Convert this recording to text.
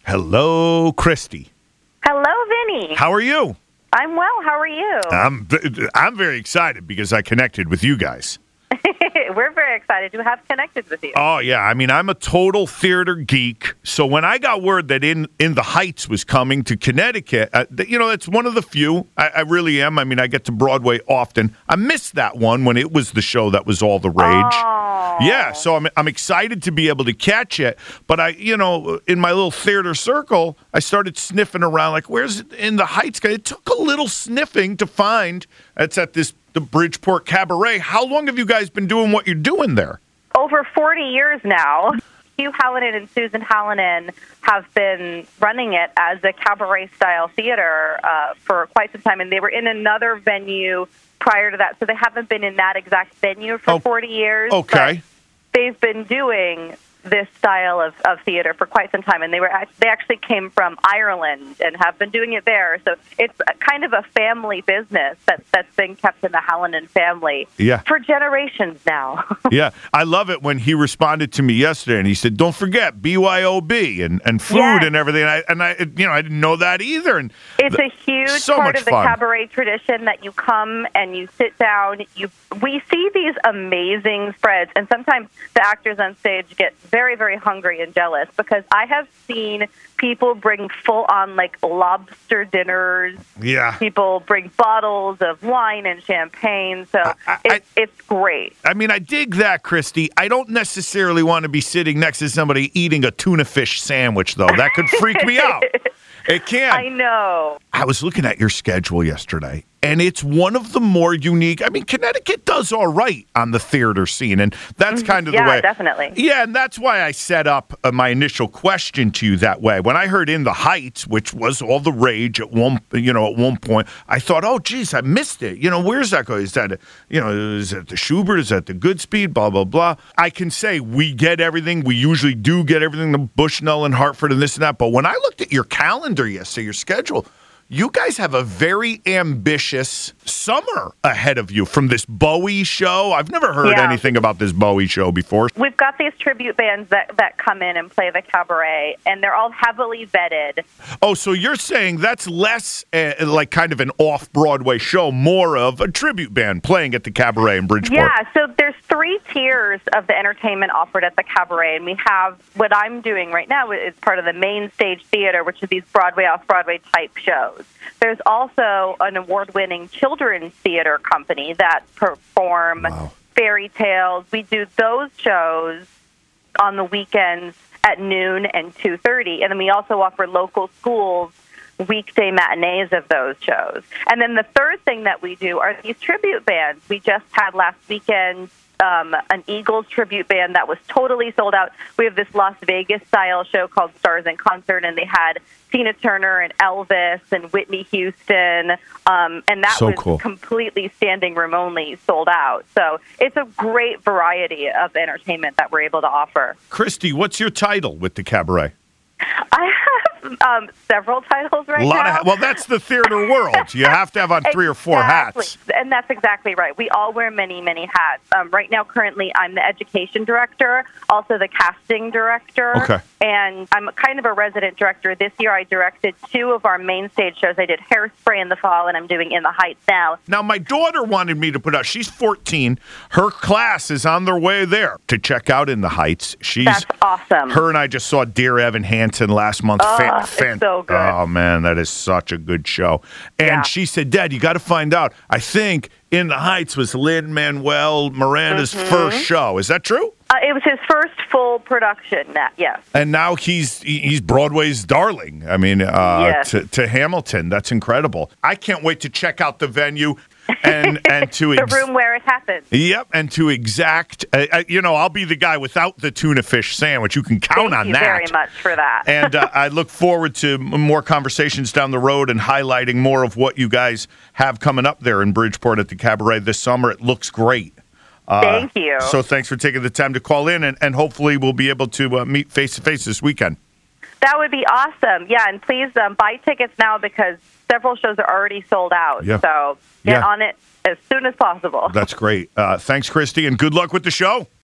Hello, Christy. Hello, Vinny. How are you? I'm well. How are you? I'm very excited because I connected with you guys. We're very excited to have connected with you. Oh, yeah. I mean, I'm a total theater geek. So when I got word that In the Heights was coming to Connecticut, it's one of the few. I really am. I mean, I get to Broadway often. I missed that one when it was the show that was all the rage. Oh. Yeah, so I'm excited to be able to catch it. But in my little theater circle, I started sniffing around like, where's In the Heights? It took a little sniffing to find. It's at the Bridgeport Cabaret. How long have you guys been doing what you're doing there? Over 40 years now. Hugh Hallinan and Susan Hallinan have been running it as a cabaret-style theater for quite some time, and they were in another venue prior to that, so they haven't been in that exact venue for 40 years. Okay. They've been doing this style of theater for quite some time, and they actually came from Ireland and have been doing it there. So it's kind of a family business that's been kept in the Hallinan family for generations now. Yeah, I love it when he responded to me yesterday, and he said, "Don't forget BYOB and food and everything." And I didn't know that either. And it's a huge part of the cabaret tradition that you come and you sit down. We see these amazing spreads, and sometimes the actors on stage get very, very hungry and jealous because I have seen people bring full-on, lobster dinners. Yeah. People bring bottles of wine and champagne. So it's great. I mean, I dig that, Christy. I don't necessarily want to be sitting next to somebody eating a tuna fish sandwich, though. That could freak me out. It can. I know. I was looking at your schedule yesterday, and it's one of the more unique. I mean, Connecticut does all right on the theater scene, and that's kind of the way. Yeah, definitely. Yeah, and that's why I set up my initial question to you that way. When I heard In the Heights, which was all the rage at one point, I thought, oh, geez, I missed it. Where's that going? Is that, is it the Schubert? Is that the Goodspeed? Blah, blah, blah. I can say we get everything. We usually do get everything, the Bushnell and Hartford and this and that. But when I looked at your calendar yesterday, your schedule, you guys have a very ambitious summer ahead of you from this Bowie show. I've never heard anything about this Bowie show before. We've got these tribute bands that come in and play the cabaret, and they're all heavily vetted. Oh, so you're saying that's less like kind of an off-Broadway show, more of a tribute band playing at the cabaret in Bridgeport. Yeah, so there's 3 tiers of the entertainment offered at the cabaret, and we have what I'm doing right now is part of the main stage theater, which is these Broadway, off-Broadway type shows. There's also an award-winning children's theater company that perform fairy tales. We do those shows on the weekends at noon and 2:30, and then we also offer local schools weekday matinees of those shows. And then the third thing that we do are these tribute bands. We just had last weekend an Eagles tribute band that was totally sold out. We have this Las Vegas-style show called Stars in Concert, and they had Tina Turner and Elvis and Whitney Houston, and that was cool. Completely standing room only, sold out. So it's a great variety of entertainment that we're able to offer. Christy, what's your title with the cabaret? I have several titles now. Well, that's the theater world. You have to have on 3 or 4 hats. And that's exactly right. We all wear many, many hats. Right now, currently, I'm the education director, also the casting director, and I'm kind of a resident director. This year, I directed 2 of our main stage shows. I did Hairspray in the fall, and I'm doing In the Heights now. Now, my daughter wanted me to put out, she's 14. Her class is on their way there to check out In the Heights. That's awesome. Her and I just saw Dear Evan Hansen last month. It's so good. Oh, man, that is such a good show. And she said, Dad, you got to find out. I think In the Heights was Lin-Manuel Miranda's first show. Is that true? It was his first full production, yes. And now he's Broadway's darling. I mean, to Hamilton. That's incredible. I can't wait to check out the venue. And to the room where it happened. Yep, and to exact, I'll be the guy without the tuna fish sandwich. You can count on that. Thank you very much for that. And I look forward to more conversations down the road and highlighting more of what you guys have coming up there in Bridgeport at the Cabaret this summer. It looks great. Thank you. So thanks for taking the time to call in, and hopefully we'll be able to meet face-to-face this weekend. That would be awesome. Yeah, and please buy tickets now because several shows are already sold out. Yeah. So get on it as soon as possible. That's great. Thanks, Christy, and good luck with the show.